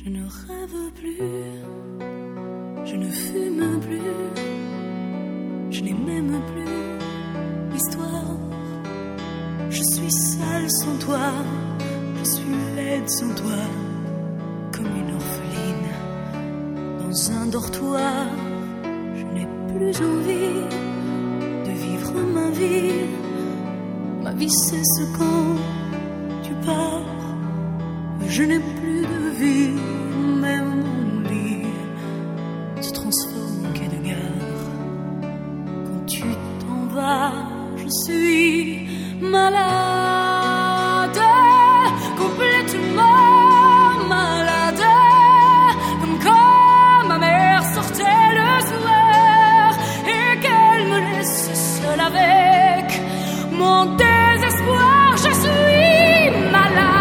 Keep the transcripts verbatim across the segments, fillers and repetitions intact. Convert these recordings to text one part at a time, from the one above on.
Je ne rêve plus, je ne fume plus, je n'ai même plus l'histoire. Je suis seule sans toi, je suis laide sans toi, comme une orpheline dans un dortoir. Je n'ai plus envie de vivre ma vie. Ma vie cesse quand tu pars. Je n'ai plus de vie, même mon lit se transforme en quai de gare. Quand tu t'en vas, je suis malade, complètement malade, comme quand ma mère sortait le soir et qu'elle me laisse seule avec mon désespoir. Je suis malade.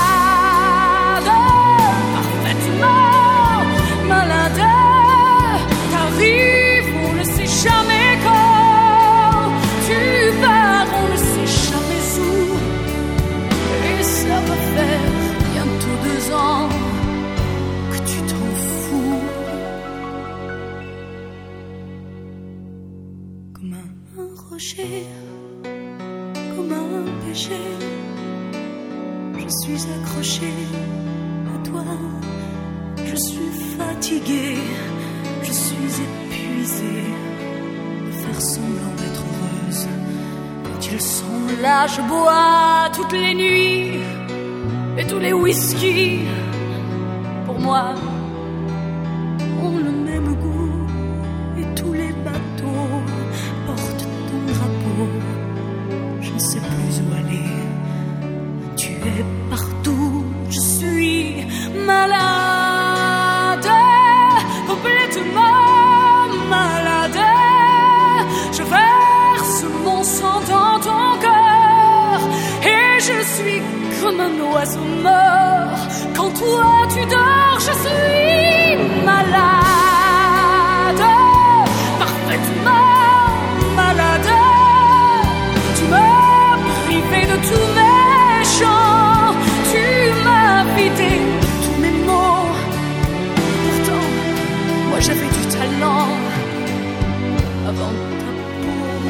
Comme un rocher, comme un péché, je suis accrochée à toi. Je suis fatiguée, je suis épuisée de faire semblant d'être heureuse. Quand ils sont là, je bois toutes les nuits et tous les whisky. Pour moi, ont le même goût et tous les bateaux portent ton drapeau. Je ne sais plus où aller, tu es partout. Je suis malade, complètement malade. Je verse mon sang dans ton cœur et je suis comme un oiseau mort. Quand toi tu dors, je suis malade, parfaitement malade. Tu m'as privé de tous mes chants, tu m'as vidé de tous mes mots. Pourtant, moi j'avais du talent avant ta peau.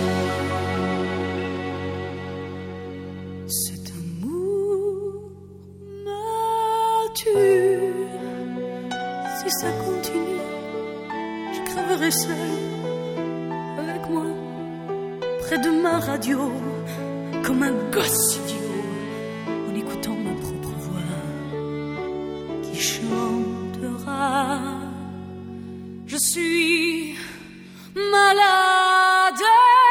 Cet amour me tue. Si ça continue, je crèverai seule avec moi, près de ma radio, comme un gosse idiot, en écoutant ma propre voix qui chantera. Je suis malade,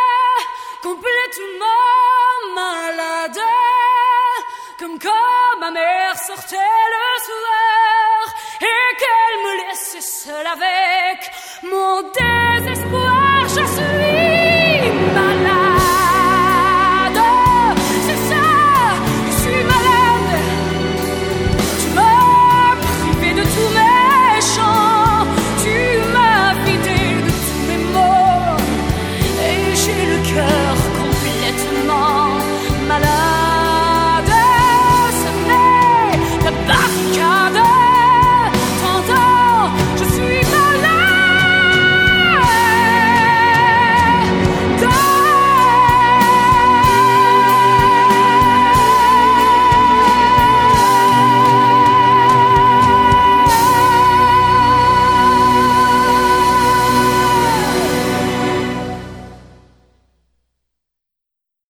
complètement malade, comme quand ma mère sortait le soir et qu'elle me laissait seule avec mon dé.